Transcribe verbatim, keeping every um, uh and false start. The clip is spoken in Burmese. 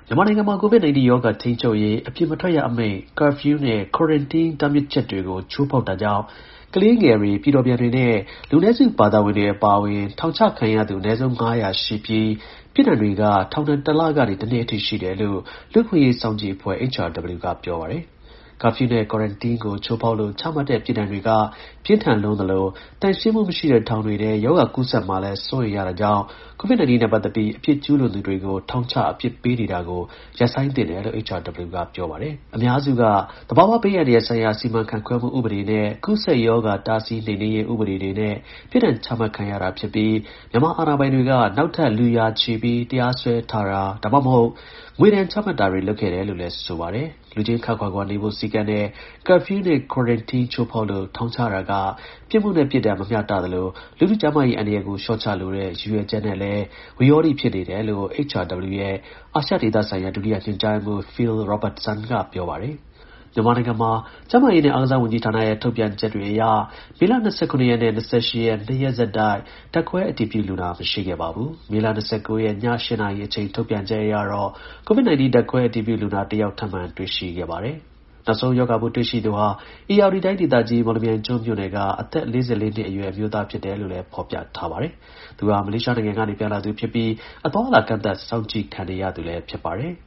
မြန်မာနိုင်ငံမှာ ကိုဗစ်၁၉ ရောဂါထိန်းချုပ်ရေး အပြင်မထွက်ရအမိန့် curfew နဲ့ quarantine တားမြစ်ချက်တွေကို ချိုးဖောက်တာကြောင့် ကလေးငယ်တွေ၊ ပြည်တော်ပြန်တွေနဲ့ လူနည်းစု ဘာသာဝင်တွေ အပါအဝင် ထောင်ချခံရသူ အနည်းဆုံး ၅၀၀ ရှိပြီး ပြစ်ဒဏ်တွေက ထောင်ဒဏ် တစ်လကနေ တစ်နှစ်အထိ ရှိတယ်လို့ လူ့အခွင့်အရေး စောင့်ကြည့်အဖွဲ့ H R W က ပြောပါတယ်။ curfew နဲ့ quarantine ကို ချိုးဖောက်လို့ ချမှတ်တဲ့ ပြစ်ဒဏ်တွေက ပြင်းထန်လွန်းသလို သန့်ရှင်းမှုမရှိတဲ့ ထောင်တွေထဲ ရောဂါကူးစက်မှာလည်း စိုးရိမ်ရတာကြောင့် ကိုဗစ်၁၉ နဲ့ ပတ်သက်ပြီး အပြစ်ကျူးလွန်သူတွေကို ထောင်ချ အပြစ်ပေးနေတာကို ရပ်ဆိုင်းသင့်တယ်လို့ H R W က ပြောပါတယ်။ အများစုက သဘာဝဘေးအန္တရာယ်ဆိုင်ရာ စီမံခန့်ခွဲမှု ဥပဒေနဲ့ ကူးစက်ရောဂါ တားဆီးနှိမ်နင်းရေး ဥပဒေတွေနဲ့ ပြစ်ဒဏ်ချမှတ်ခံရတာဖြစ်ပြီး မြန်မာအာဏာပိုင်တွေက နောက်ထပ် လူရာချီပြီး တရားစွဲထားတာ ဒါမှမဟုတ် ငွေဒဏ်ချမှတ်တာတွေ လုပ်ခဲ့တယ်လို့လည်း ဆိုပါတယ်။ လူချင်း ခပ်ခွာခွာနေဖို့ စည်းကမ်းတဲ့ curfew နဲ့ quarantine ချိုးဖောက်လို့ ထောင်ချတာက ပြစ်မှုနဲ့ ပြစ်ဒဏ် မမျှတသလို လူထု ကျန်းမာရေး အန္တရာယ်ကို လျှော့ချလိုတဲ့ ရည်ရွယ်ချက်နဲ့လည်း ဝိရောဓိ ဖြစ်နေတယ်လို့ H R W ရဲ့ အာရှဒေသဆိုင်ရာ ဒုတိယ ညွှန်ကြားရေးမှူး Phil Robertson က ပြောပါတယ်။ မြန်မာနိုင်ငံမှာ ကျန်းမာရေးနဲ့ အားကစားဝန်ကြီးဌာနရဲ့ ထုတ်ပြန်ချက်တွေအရ မေလ ၂၇ ရက်နဲ့ ၂၈ ရက် နှစ်ရက်ဆက်တိုက် ဓါတ်ခွဲ အတည်ပြုလူနာ မရှိခဲ့ပါဘူး။ မေလ ၂၉ ရက် ည ၈ နာရီအချိန် ထုတ်ပြန်ချက်အရတော့ ကိုဗစ်၁၉ ဓါတ်ခွဲ အတည်ပြုလူနာ တစ်ယောက် ထပ်မံ တွေ့ရှိခဲ့ပါတယ်။ နောက်ဆုံး ရောဂါပိုးတွေ့ရှိသူဟာ ဧရာဝတီတိုင်းဒေသကြီး မော်လမြိုင်ကျွန်းမြို့နယ်က အသက် ၄၄ နှစ်အရွယ် အမျိုးသား ဖြစ်တယ်လို့လည်း ဖော်ပြထားပါတယ်။ သူဟာ မလေးရှားနိုင်ငံကနေ ပြန်လာသူဖြစ်ပြီး အသွားအလာ ကန့်သတ် စောင့်ကြည့်ခံနေရသူလည်း ဖြစ်ပါတယ်။